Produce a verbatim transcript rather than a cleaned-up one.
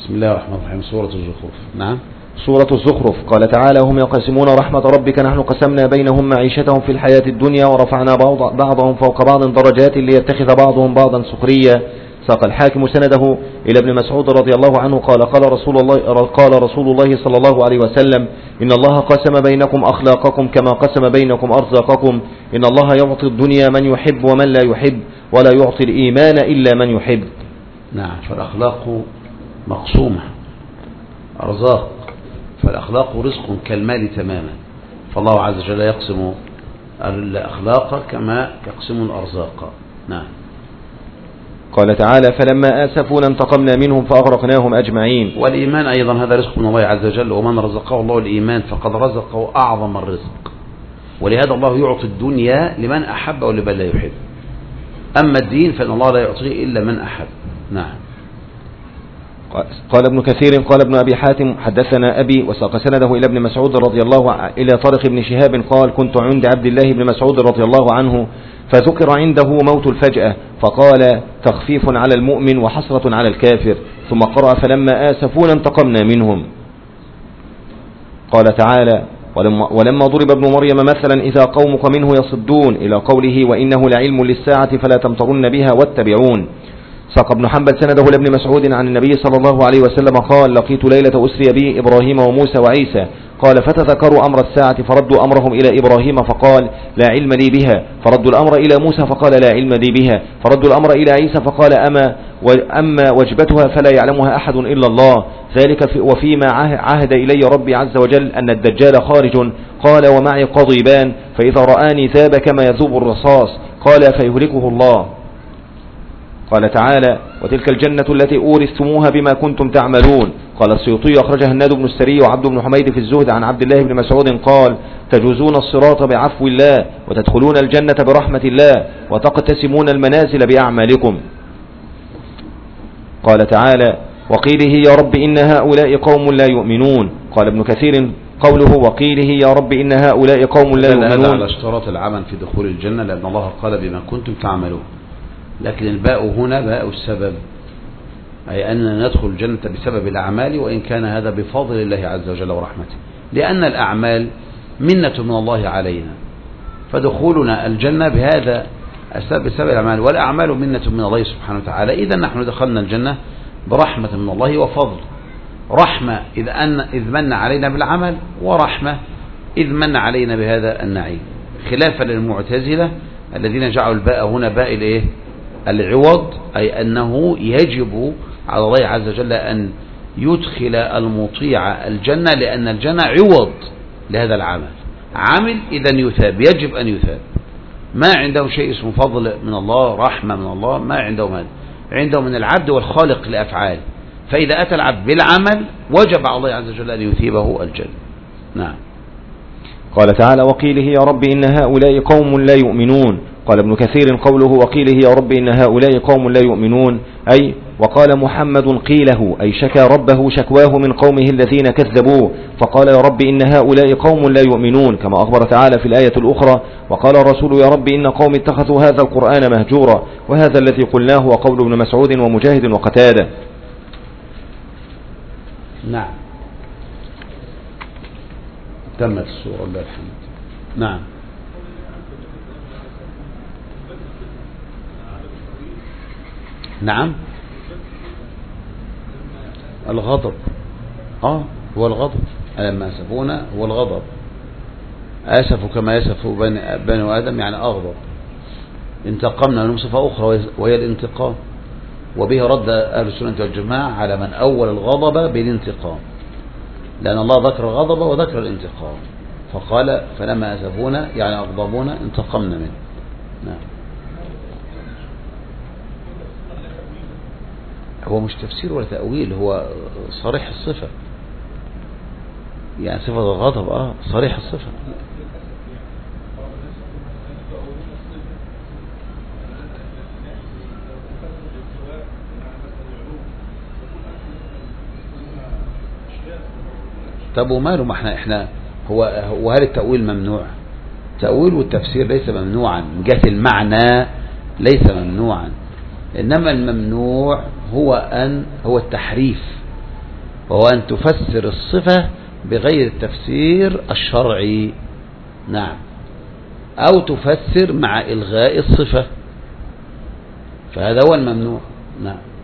بسم الله الرحمن الرحيم. سورة الزخرف. نعم. سورة الزخرف. قال تعالى: هم يقسمون رحمة ربك نحن قسمنا بينهم معيشتهم في الحياة الدنيا ورفعنا بعضهم فوق بعض درجات ليتخذ بعضهم بعضا سخريا. ساق الحاكم سنده إلى ابن مسعود رضي الله عنه قال: قال رسول الله قال رسول الله صلى الله عليه وسلم: إن الله قسم بينكم أخلاقكم كما قسم بينكم أرزاقكم. إن الله يعطي الدنيا من يحب ومن لا يحب، ولا يعطي الإيمان إلا من يحب. نعم. فالأخلاق مقسومة أرزاق، فالأخلاق رزق كالمال تماما، فالله عز وجل يقسم الأخلاق كما يقسم الأرزاق. نعم. قال تعالى: فلما آسفونا انتقمنا منهم فأغرقناهم أجمعين. والإيمان أيضا هذا رزق من الله عز وجل، ومن رزقه الله الإيمان فقد رزقه أعظم الرزق، ولهذا الله يعطي الدنيا لمن أحب ولمن لا يحب. أما الدين فإن الله لا يعطيه إلا من أحب. نعم. قال ابن كثير: قال ابن أبي حاتم: حدثنا أبي، وساق سنده إلى ابن مسعود رضي الله عنه إلى طارق بن شهاب قال: كنت عند عبد الله بن مسعود رضي الله عنه فذكر عنده موت الفجأة فقال: تخفيف على المؤمن وحسرة على الكافر، ثم قرأ: فلما آسفونا انتقمنا منهم. قال تعالى: ولما, ولما ضرب ابن مريم مثلا إذا قومك منه يصدون، إلى قوله: وإنه لعلم للساعة فلا تمترن بها واتبعون. ساق ابن حنبل سنده لابن مسعود عن النبي صلى الله عليه وسلم قال: لقيت ليلة أسري بي إبراهيم وموسى وعيسى، قال: فتذكروا أمر الساعة فردوا أمرهم إلى إبراهيم فقال: لا علم لي بها، فردوا الأمر إلى موسى فقال: لا علم لي بها، فردوا الأمر إلى عيسى فقال: أما أما وجبتها فلا يعلمها أحد إلا الله، ذلك وفيما عهد إلي ربي عز وجل أن الدجال خارج، قال: ومعي قضيبان، فإذا رآني ذاب كما يذوب الرصاص، قال: فيهلكه الله. قال تعالى: وتلك الجنة التي أورثتموها بما كنتم تعملون. قال السيوطي: أخرجها الناد بن السري وعبد بن حميد في الزهد عن عبد الله بن مسعود قال: تجوزون الصراط بعفو الله، وتدخلون الجنة برحمة الله، وتقتسمون المنازل بأعمالكم. قال تعالى: وقيله يا رب إن هؤلاء قوم لا يؤمنون. قال ابن كثير: قوله وقيله يا رب إن هؤلاء قوم لا يؤمنون هذا على اشتراط العمل في دخول الجنة، لأن الله قال بما كنتم تعملون، لكن الباء هنا باء السبب، أي أننا ندخل الجنة بسبب الأعمال، وإن كان هذا بفضل الله عز وجل ورحمته، لأن الأعمال منة من الله علينا، فدخولنا الجنة بهذا السبب بسبب الأعمال، والأعمال منة من الله سبحانه وتعالى. إذا نحن دخلنا الجنة برحمة من الله وفضل، رحمة إذ, أن إذ من علينا بالعمل، ورحمة إذ من علينا بهذا النعيم، خلافا للمعتزلة الذين جعلوا الباء هنا باء الإيه؟ العوض، أي أنه يجب على الله عز وجل أن يدخل المطيع الجنة، لأن الجنة عوض لهذا العمل، عمل إذن يثاب، يجب أن يثاب. ما عنده شيء اسمه فضل من الله، رحمة من الله، ما عندهم هذا، عنده من العبد والخالق لأفعال، فإذا أتى العبد بالعمل وجب على الله عز وجل أن يثيبه الجنة. نعم. قال تعالى: وقيله يا رب إن هؤلاء قوم لا يؤمنون. قال ابن كثير: قوله وقيله يا رب إن هؤلاء قوم لا يؤمنون، أي وقال محمد قيله، أي شكى ربه شكواه من قومه الذين كذبوه، فقال يا رب إن هؤلاء قوم لا يؤمنون، كما أخبر تعالى في الآية الأخرى: وقال الرسول يا رب إن قوم اتخذوا هذا القرآن مهجورا. وهذا الذي قلناه وقول ابن مسعود ومجاهد وقتادة. نعم. تمت السورة الله الحمد. نعم. نعم. الغضب، اه هو الغضب، لما أسفونا هو الغضب، أسفوا كما يسف بني آدم، يعني أغضب. انتقمنا من صفة أخرى وهي الانتقام، وبه رد أهل السنة والجماعة على من أول الغضب بالانتقام، لأن الله ذكر الغضب وذكر الانتقام، فقال فلما أسفونا يعني أغضبونا انتقمنا منه. نعم. هو مش تفسير ولا تأويل، هو صريح الصفة، يعني صفة الغضب اه صريح الصفة. طب وماله، ما احنا احنا هو وهل التأويل ممنوع؟ التأويل والتفسير ليس ممنوعا من جهة المعنى، ليس ممنوعا، إنما الممنوع هو أن هو التحريف وهو أن تفسر الصفة بغير التفسير الشرعي. نعم. أو تفسر مع إلغاء الصفة، فهذا هو الممنوع. نعم.